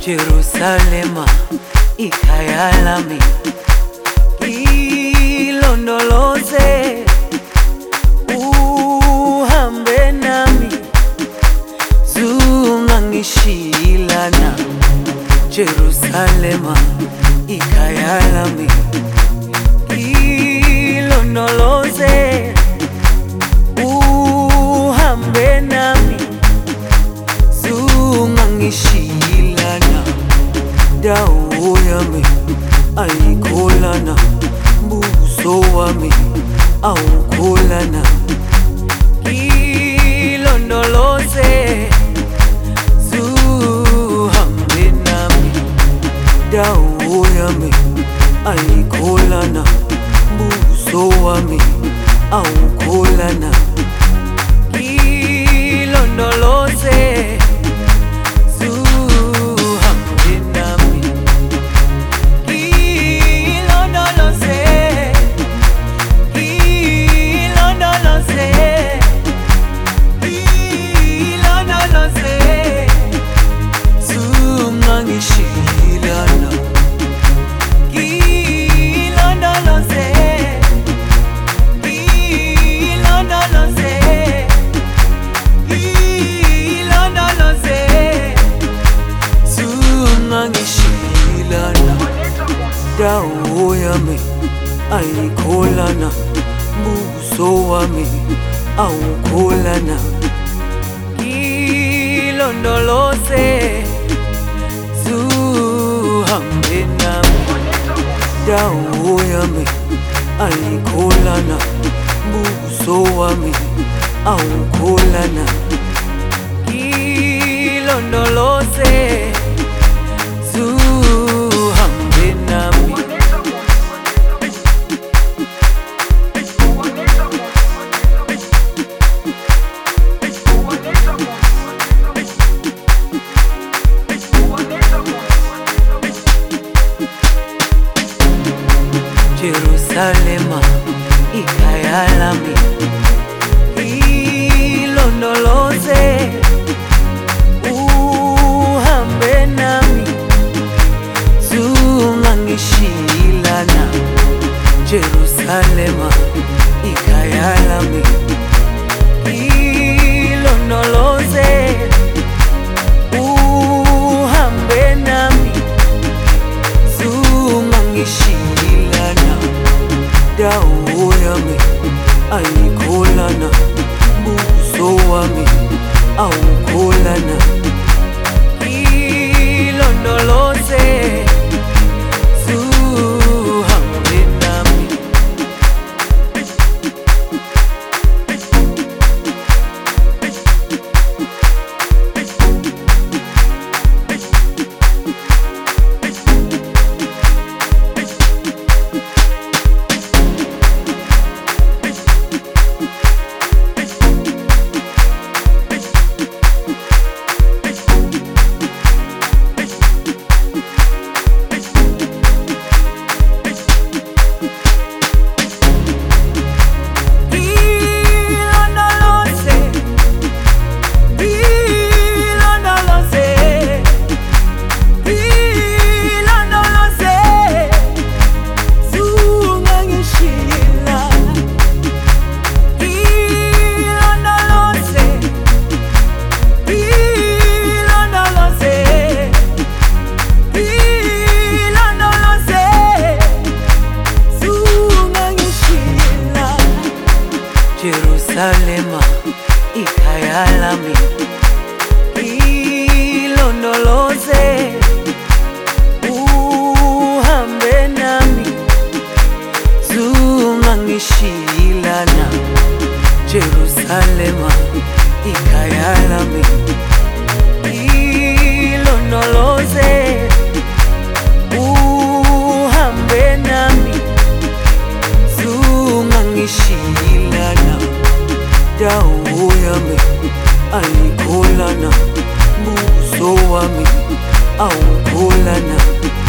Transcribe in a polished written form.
Jerusalema ikhaya lami, ilondoloze uhambe nami, zungangishilana. Jerusalema ikhaya lami, ilondoloze uhambe nami, zungangishilana. Dawo yami ayikholana, buso wami awukholana. Ilondoloze zuhambe nami. Dawo yami ayikholana, buso wami awukholana. Ilondoloze dawo yami ayikholana, buso wami awukholana. Ilondoloze zuhambe nami. Dawo yami ayikholana, buso wami awukholana. Ilondoloze zuhambe nami. Jerusalema ikhaya lami, ilondoloze uhambe nami, zungangishilana. Jerusalema ikhaya lami, ilondoloze uhambe nami, zungangishilana. Dawo yami ayikholana, buso wami awukholana. Ilondoloze zuhambe nami. Jerusalema ikhaya lami, ilondoloze uhambe nami, zungangishilana. Jerusalema ikhaya lami, ilondoloze uhambe nami, zungangishilana. Dawo yami ayikholana, buso wami awukholana.